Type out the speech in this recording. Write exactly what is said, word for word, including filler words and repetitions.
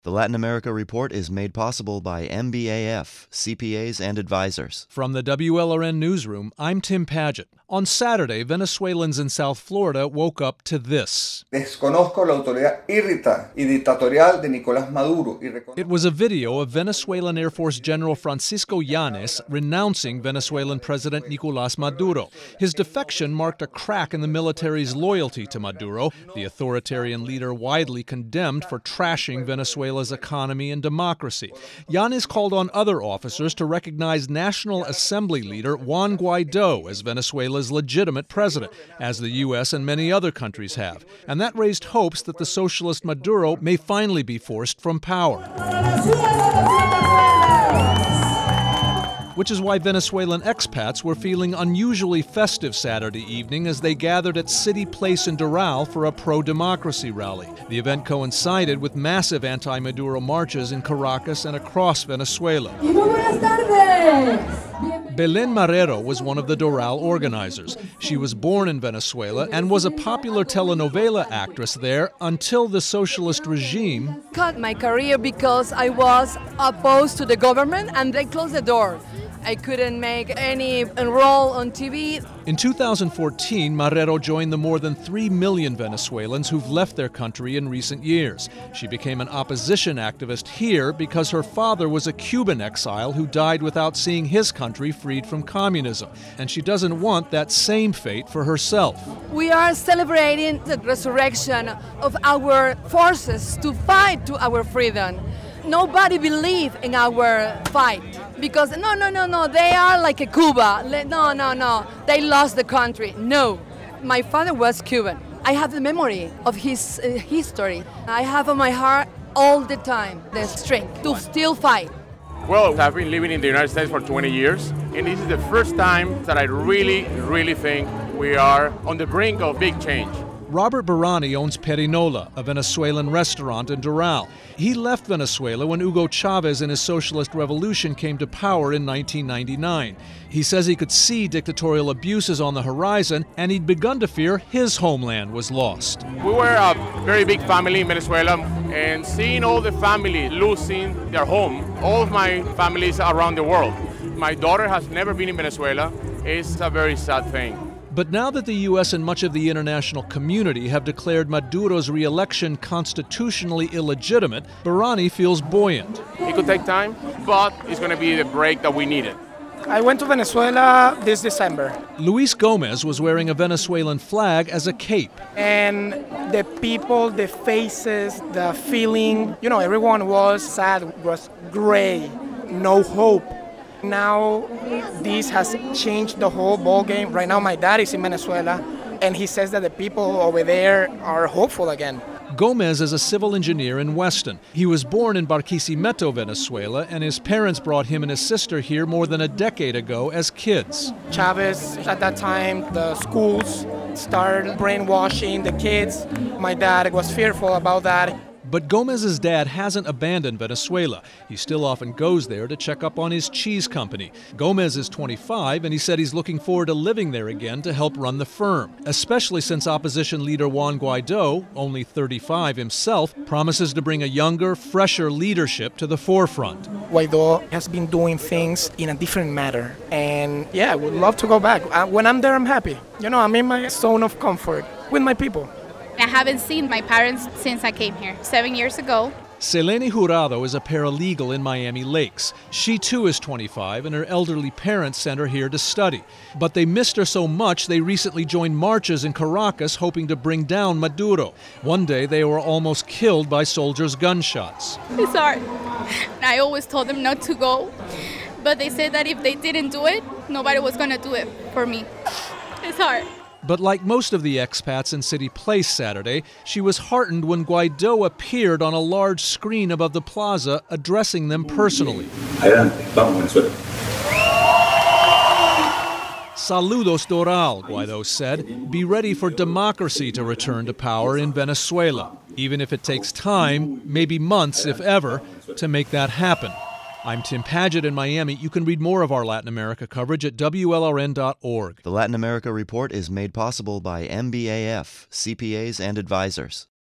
The Latin America Report is made possible by M B A F, C P As and advisors. From the W L R N Newsroom, I'm Tim Paget. On Saturday, Venezuelans in South Florida woke up to this. Desconozco la autoridad irrita y dictatorial de Nicolás Maduro. It was a video of Venezuelan Air Force General Francisco Yáñez renouncing Venezuelan President Nicolás Maduro. His defection marked a crack in the military's loyalty to Maduro, the authoritarian leader widely condemned for trashing Venezuela's economy and democracy. Yáñez called on other officers to recognize National Assembly leader Juan Guaidó as Venezuela's legitimate president, as the U S and many other countries have. And that raised hopes that the socialist Maduro may finally be forced from power. Which is why Venezuelan expats were feeling unusually festive Saturday evening as they gathered at City Place in Doral for a pro-democracy rally. The event coincided with massive anti-Maduro marches in Caracas and across Venezuela. Belén Marrero was one of the Doral organizers. She was born in Venezuela and was a popular telenovela actress there until the socialist regime cut my career because I was opposed to the government and they closed the door. I couldn't make any role on T V. In two thousand fourteen, Marrero joined the more than three million Venezuelans who've left their country in recent years. She became an opposition activist here because her father was a Cuban exile who died without seeing his country freed from communism. And she doesn't want that same fate for herself. We are celebrating the resurrection of our forces to fight to our freedom. Nobody believes in our fight because no, no, no, no, they are like a Cuba. No, no, no, they lost the country. No, my father was Cuban. I have the memory of his uh, history. I have on my heart all the time the strength to still fight. Well, I've been living in the United States for twenty years, and this is the first time that I really, really think we are on the brink of big change. Robert Barani owns Perinola, a Venezuelan restaurant in Doral. He left Venezuela when Hugo Chavez and his socialist revolution came to power in nineteen ninety-nine. He says he could see dictatorial abuses on the horizon, and he'd begun to fear his homeland was lost. We were a very big family in Venezuela, and seeing all the family losing their home, all of my families around the world. My daughter has never been in Venezuela. It's a very sad thing. But now that the U S and much of the international community have declared Maduro's re-election constitutionally illegitimate, Barani feels buoyant. It could take time, but it's going to be the break that we needed. I went to Venezuela this December. Luis Gomez was wearing a Venezuelan flag as a cape. And the people, the faces, the feeling, you know, everyone was sad, was gray, no hope. Now, this has changed the whole ball game. Right now, my dad is in Venezuela, and he says that the people over there are hopeful again. Gomez is a civil engineer in Weston. He was born in Barquisimeto, Venezuela, and his parents brought him and his sister here more than a decade ago as kids. Chavez, at that time, the schools started brainwashing the kids. My dad was fearful about that. But Gomez's dad hasn't abandoned Venezuela. He still often goes there to check up on his cheese company. Gomez is twenty-five, and he said he's looking forward to living there again to help run the firm, especially since opposition leader Juan Guaidó, only thirty-five himself, promises to bring a younger, fresher leadership to the forefront. Guaidó has been doing things in a different manner, and yeah, I would love to go back. When I'm there, I'm happy. You know, I'm in my zone of comfort with my people. I haven't seen my parents since I came here, seven years ago. Selene Jurado is a paralegal in Miami Lakes. She too is twenty-five, and her elderly parents sent her here to study. But they missed her so much they recently joined marches in Caracas hoping to bring down Maduro. One day they were almost killed by soldiers' gunshots. It's hard. I always told them not to go, but they said that if they didn't do it, nobody was going to do it for me. It's hard. But like most of the expats in City Place Saturday, she was heartened when Guaidó appeared on a large screen above the plaza addressing them personally. Saludos Doral, Guaidó said. Be ready for democracy to return to power in Venezuela, even if it takes time, maybe months if ever, to make that happen. I'm Tim Paget in Miami. You can read more of our Latin America coverage at W L R N dot org. The Latin America Report is made possible by M B A F, C P As and advisors.